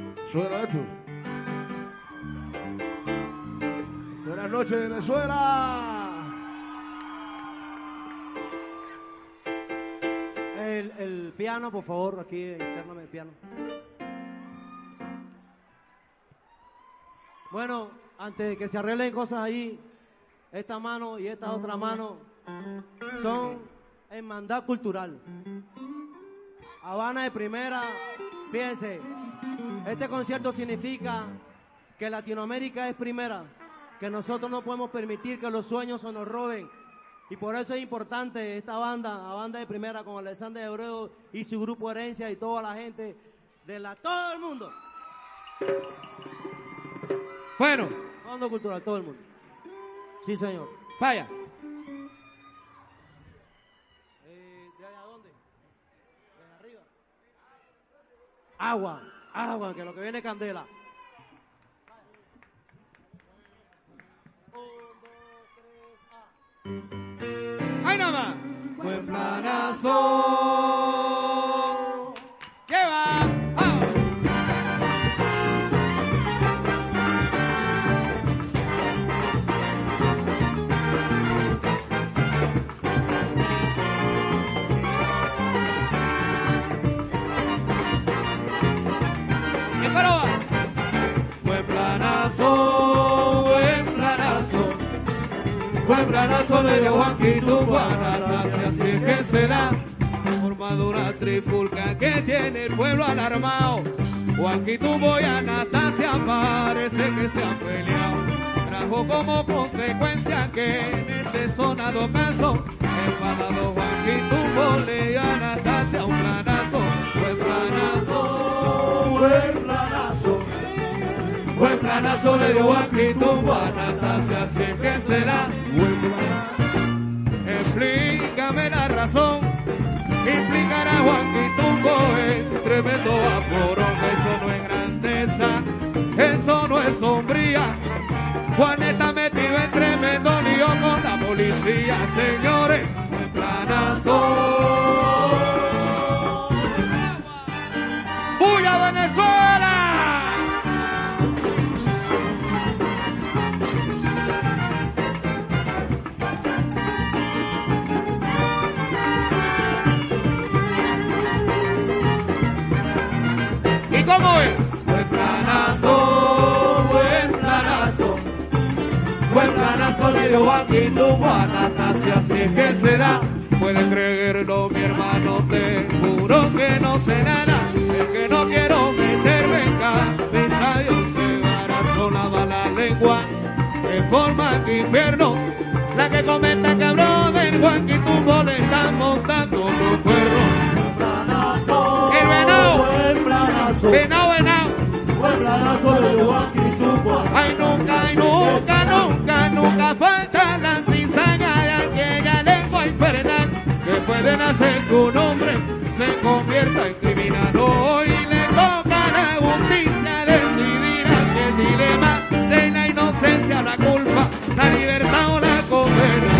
Suena esto. Buenas noches, Venezuela. El piano, por favor, aquí internamente el piano. Bueno, antes de que se arreglen cosas ahí, esta mano y esta otra mano son hermandad cultural. Habana de primera, fíjense, este concierto significa que Latinoamérica es primera, que nosotros no podemos permitir que los sueños se nos roben. Y por eso es importante esta banda, la banda de primera con Alexander Abreu y su grupo Herencia y toda la gente de todo el mundo. Bueno. Fondo cultural, todo el mundo. Sí, señor. Vaya. ¿De allá dónde? ¿De arriba? Agua, agua, que lo que viene es candela. ¡Ay, nada más! Buen planazo. ¡Lleva! ¡Ah! ¡Qué coroba! Buen planazo, buen planazo. Buen planazo le dio Juanquito Anastasia, así es que será formado una trifulca que tiene el pueblo alarmado. Juanquito y Anastasia parece que se han peleado. Trajo como consecuencia que en este sonado caso enfadado Juanquito le dio a Anastasia un planazo. Buen planazo, buen planazo. Buen planazo le dio Juanquito a Anastasia, así es que será. Explícame la razón, explicará Juanquito el tremendo vaporón. Eso no es grandeza, eso no es sombría. Juan está metido en tremendo lío con la policía, señores. Buen planazo. ¡Bulla Venezuela! ¿Cómo es? Buen planazo, buen planazo. Buen planazo le dio Juanquito a Anastasia, así es que será. Pueden creerlo, mi hermano, te juro que no sé nada. Es que no quiero meterme en cabeza, yo se barazonaba la lengua en forma que infierno. La que comenta que habló del Juanquito le están montando los cuernos. El venado. Venao, venao. Ay, nunca falta la cizaña de aquella lengua infernal que puede nacer que un hombre se convierta en criminal. Hoy le toca a la justicia decidir aquel dilema de la inocencia, la culpa, la libertad o la condena.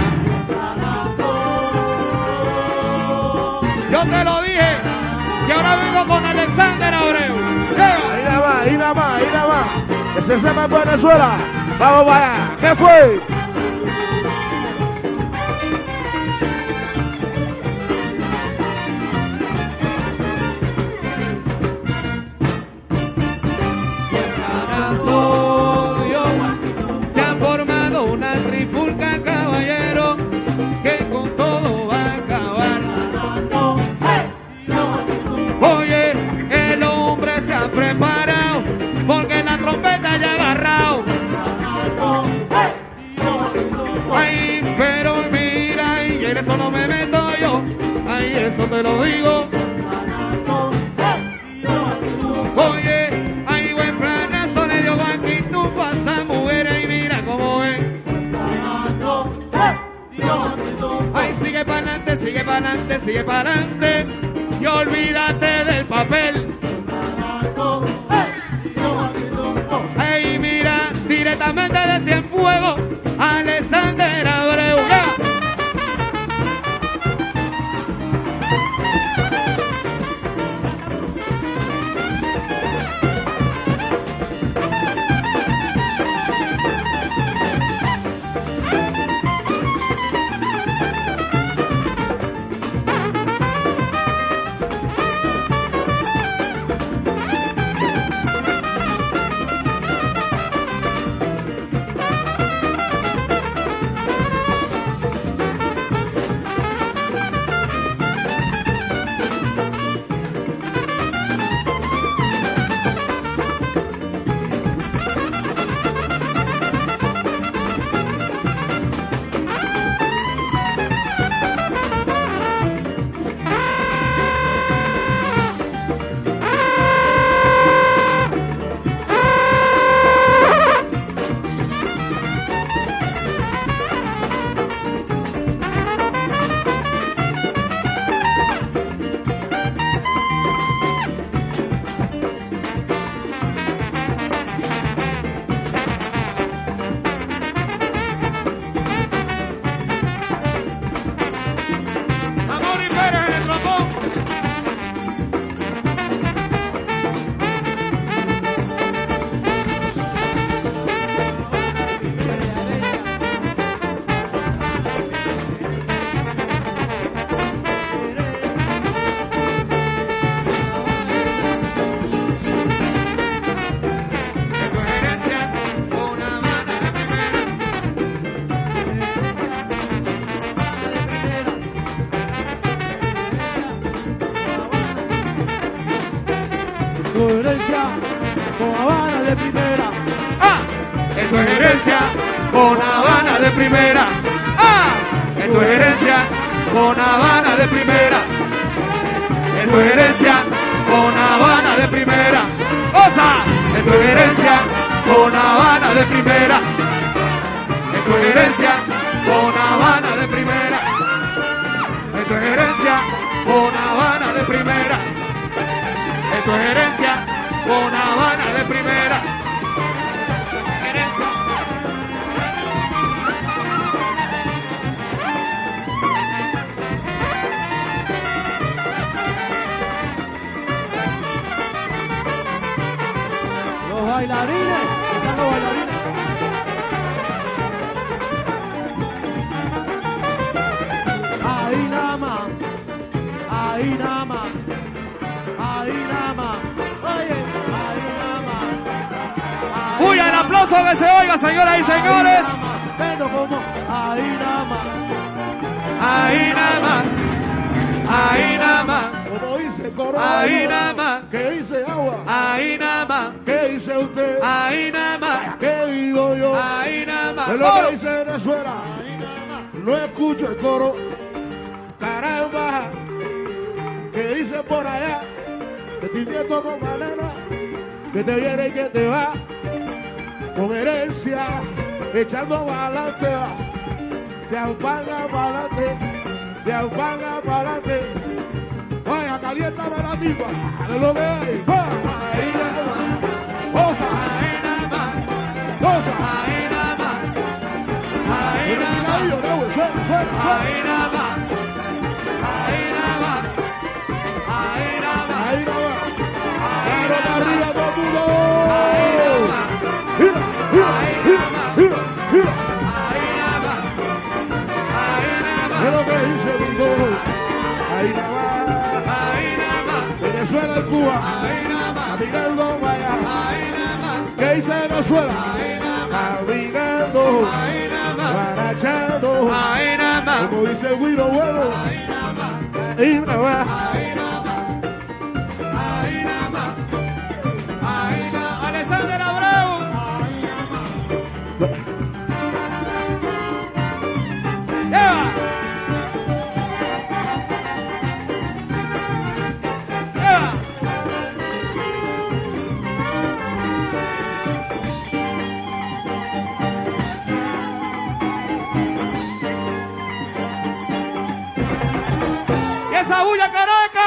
Yo te lo dije. Y ahora vengo con Alexander Abreu. Ahí nada más, ahí nada más, ahí nada más. Que se sepa en Venezuela. Vamos para allá. ¿Qué fue? Se ha formado una trifulca, caballero, que con todo va a acabar. Oye, el hombre se ha preparado porque la trompeta ya ha agarrado. Ay, pero mira, y en eso no me meto yo. Ay, eso te lo digo. Oye, ay, buen planazo le dio Juanquito a esa mujer y mira cómo es. Ay, sigue para adelante, sigue para adelante, sigue para adelante. Y olvídate del papel. Ay, mira, directamente de Cienfuegos, Alexander Abreu. tu herencia con Habana de primera. En tu herencia con Habana de primera. En tu herencia con Habana de primera. En tu herencia con Habana de primera. ¡Osa! En tu herencia con Habana de primera. En tu herencia con Habana de primera. En tu herencia con Habana de primera. En tu herencia con Habana de primera. Herencia. Los bailarines, están los bailarines. Ahí nada más, ahí nada más, ahí nada más, oye, ahí nada más. ¡Uy, el aplauso que se oiga, señoras y señores! Pero como, ahí nada más. Ahí nada más, ahí nada más, Como dice el coro. ahí nada más, ¿Qué dice agua? ahí nada más, ¿Qué dice usted? ahí nada más, ¿Qué digo yo? ahí nada más. Es lo que dice Venezuela. No escucho el coro. Caramba. ¿Qué dice por allá? Que te invierto con banana. Que te viene y que te va. Con herencia. Echando balante. De ampanga balante. De ampanga balante. Vaya, caliéntame la tipa. De lo que hay. ¡Va! Ahí nada más. Osa. Ahí nada más, Osa. ahí nada más, ahí Pero nada más, mira, yo, no, suena, suena. ahí nada más, ahí nada más, ahí nada más, Ahí nada más. Claro, para arriba todo el mundo. Gira, gira, gira. ahí nada más, ahí nada más, Es lo que dice mi coro. Ahí nada más. ahí nada más, Venezuela y Cuba. ahí nada más, Caminando vaya. ahí nada más, ¿Qué dice Venezuela? ahí nada más, Caminando. ahí nada más, Barachando. ahí nada más, Como dice el güiro bueno. ahí nada más, Ahí nada más. ahí nada más, ahí nada más, ahí nada más. Alexander Abreu. ¡Lleva! ¡Lleva! ¡Y esa bulla, Caracas!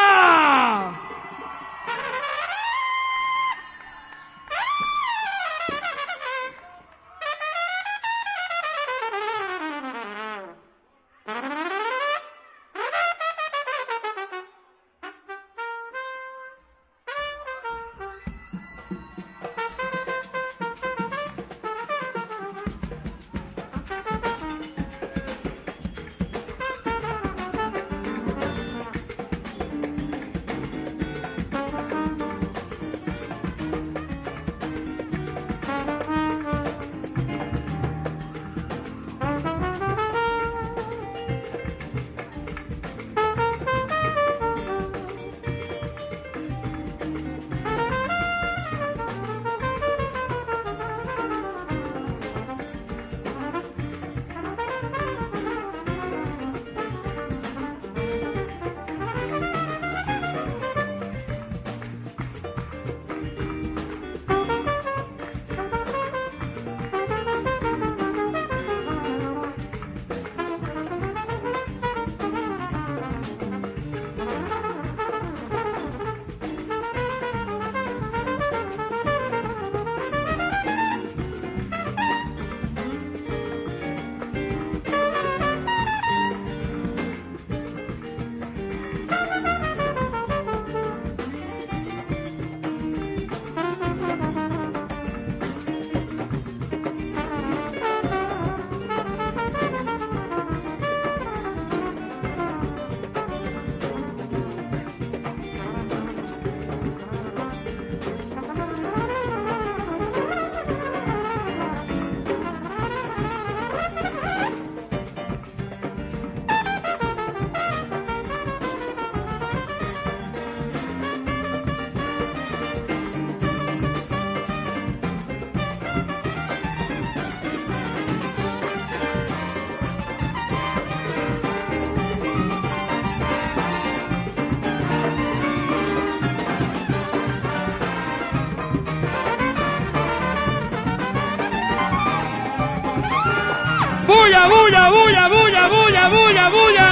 bulla, bulla, bulla, bulla, bulla, bulla, bulla.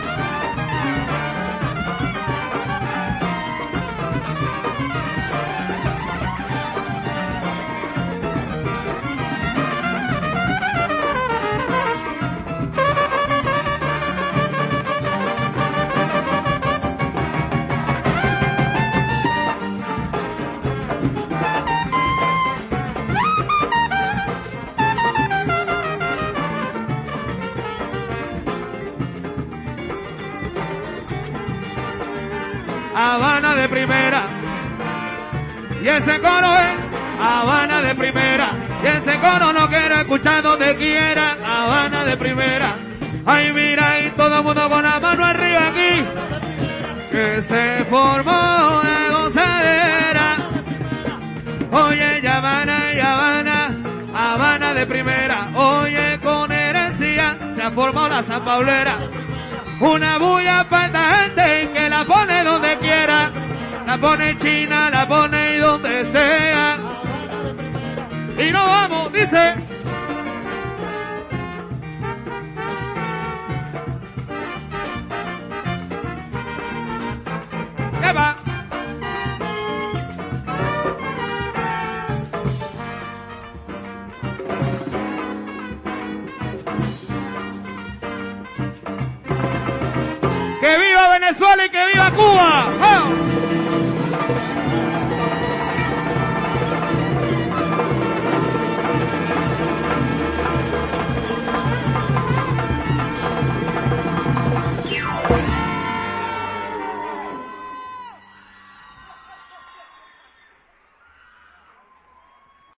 Habana de primera, y ese coro es Habana de primera, y ese coro no quiero escuchar donde quiera. Habana de primera, ay mira, y todo el mundo con la mano arriba aquí, que se formó de gozadera. Oye, y Habana, Habana de primera, oye, con herencia se ha formado la San Paulera. Una bulla para esta gente que la pone donde quiera, la pone en China, la pone donde sea. Y nos vamos, dice. ¿Qué va?